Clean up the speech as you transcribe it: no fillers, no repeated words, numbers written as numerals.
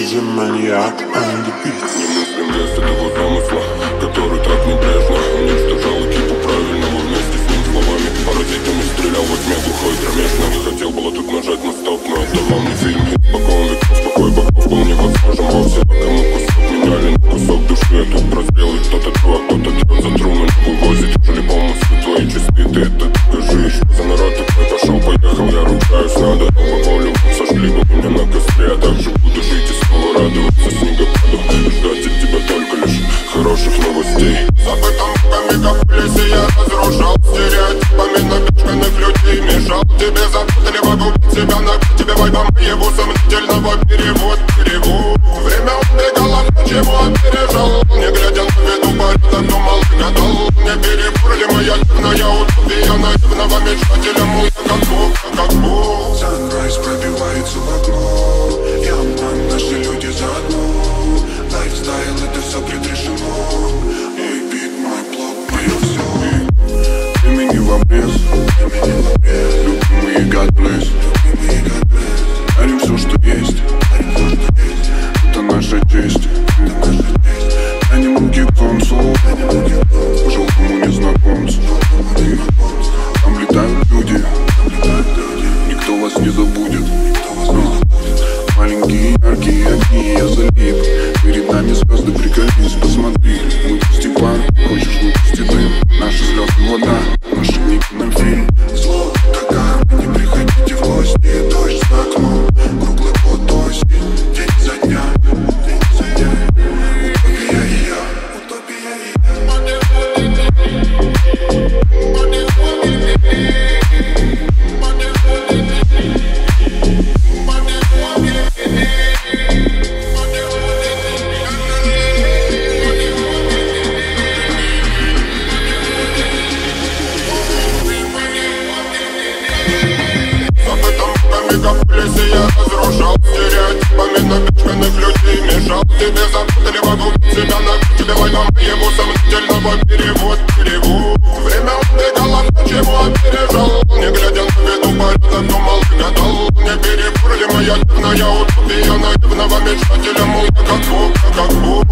DJ Maniac and the Beats. Немыслим лес этого замысла, который так небрежно уничтожал экипу правильного вместе с ним словами. Паразитами стрелял во тьме глухой кромешно. Хотел было тут нажать на стоп, но это вам не фильм. Испокон веков спокой богов был невозможен вовсе. Кому кусок меняли на кусок души, а тут прозрел и кто-то тру, а кто-то трет за тру. Но не вывозит, ужели помыслы твои чисты, ты это докажи. Что за народ такой пошел, поехал, я ручаюсь, надо алкоголю. Сожгли бы меня на костре, а также буду жить и снова радоваться снегопаду. Ждать от тебя только лишь хороших новостей. Забытым буками, как в лесе, я разрушал стереотипами напичканных людей. Мешал тебе запутливо губить себя, на тебе вайбом его сомнительного перевод. Время убегало, чего опережал. Не глядя на виду порядок, думал, гадал. Не переборли моя нервная утопия наивного мечтателя. Мой как Бог. Sunrise пробивается в окно. Я обман, наши люди заодно. Лайфстайл, это все предрешено. Мой бит, мой блог, мое все. Времени в обрез, любимые God bless. Дарим все, что есть. Это наша честь. Тянем руки к концу, к желтому незнакомцу. Там летают люди, никто вас не забудет. Маленькие яркие огни, я залип. Перед нами звезды, приколись, посмотри. Выпусти пар, хочешь выпусти дым. Наши слезы вода, наши книги нам фильм. Зло, так не приходите в гости. Дождь за окном, круглый год осень. День за дня, утопия и я, утопия и я. Я разрушал стереотипами напичканных людей. Мешал тебе запутливо губить себя, на тебе войном его сомнительного перевод. Время убегало, чего опережал. Не глядя на виду порядок, думал, гадал. Не переборли моя нервная утопия наивного мечтателя. Мой как Бог.